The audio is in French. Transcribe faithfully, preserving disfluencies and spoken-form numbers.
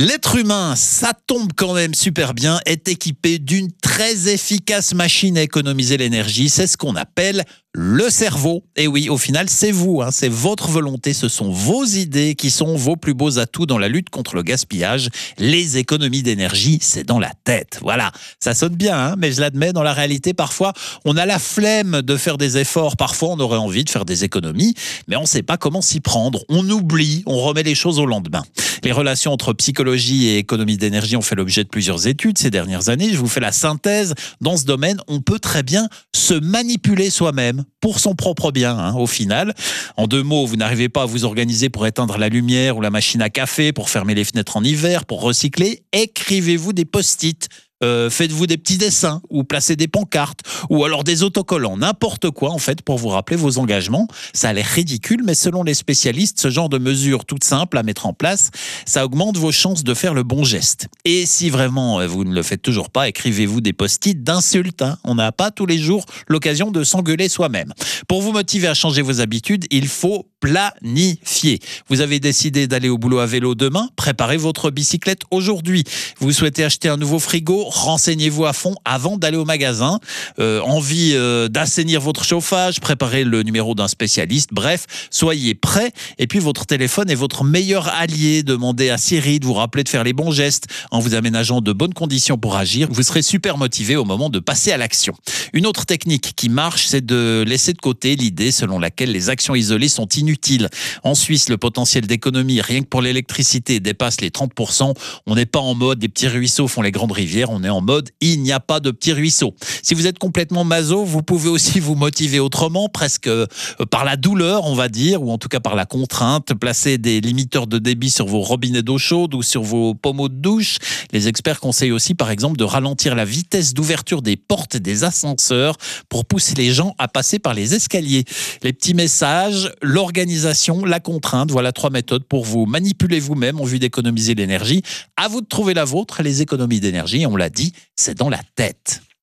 L'être humain, ça tombe quand même super bien, est équipé d'une très efficace machine à économiser l'énergie. C'est ce qu'on appelle le cerveau. Et oui, au final, c'est vous, hein, c'est votre volonté, ce sont vos idées qui sont vos plus beaux atouts dans la lutte contre le gaspillage. Les économies d'énergie, c'est dans la tête. Voilà, ça sonne bien, hein, mais je l'admets, dans la réalité, parfois, on a la flemme de faire des efforts. Parfois, on aurait envie de faire des économies, mais on ne sait pas comment s'y prendre. On oublie, on remet les choses au lendemain. Les relations entre psychologie et économie d'énergie ont fait l'objet de plusieurs études ces dernières années. Je vous fais la synthèse. Dans ce domaine, on peut très bien se manipuler soi-même pour son propre bien, hein, au final. En deux mots, vous n'arrivez pas à vous organiser pour éteindre la lumière ou la machine à café, pour fermer les fenêtres en hiver, pour recycler. Écrivez-vous des post-it. Euh, faites-vous des petits dessins ou placez des pancartes ou alors des autocollants, n'importe quoi en fait pour vous rappeler vos engagements. Ça a l'air ridicule, mais selon les spécialistes, ce genre de mesures toutes simples à mettre en place, ça augmente vos chances de faire le bon geste. Et si vraiment vous ne le faites toujours pas, écrivez-vous des post-it d'insultes. Hein. On n'a pas tous les jours l'occasion de s'engueuler soi-même. Pour vous motiver à changer vos habitudes, il faut planifier. Vous avez décidé d'aller au boulot à vélo demain, préparez votre bicyclette aujourd'hui. Vous souhaitez acheter un nouveau frigo, renseignez-vous à fond avant d'aller au magasin. Euh, envie euh, d'assainir votre chauffage, préparez le numéro d'un spécialiste. Bref, soyez prêts. Et puis votre téléphone est votre meilleur allié. Demandez à Siri de vous rappeler de faire les bons gestes en vous aménageant de bonnes conditions pour agir. Vous serez super motivé au moment de passer à l'action. Une autre technique qui marche, c'est de laisser de côté l'idée selon laquelle les actions isolées sont inutiles. En Suisse, le potentiel d'économie, rien que pour l'électricité, dépasse les trente pour cent. On n'est pas en mode des petits ruisseaux font les grandes rivières, on est en mode il n'y a pas de petits ruisseaux. Si vous êtes complètement maso, vous pouvez aussi vous motiver autrement, presque par la douleur, on va dire, ou en tout cas par la contrainte. Placer des limiteurs de débit sur vos robinets d'eau chaude ou sur vos pommeaux de douche. Les experts conseillent aussi, par exemple, de ralentir la vitesse d'ouverture des portes des ascenseurs pour pousser les gens à passer par les escaliers. Les petits messages, l'organisation, la contrainte, voilà trois méthodes pour vous manipuler vous-même en vue d'économiser l'énergie. À vous de trouver la vôtre. Les économies d'énergie, on l'a dit, c'est dans la tête.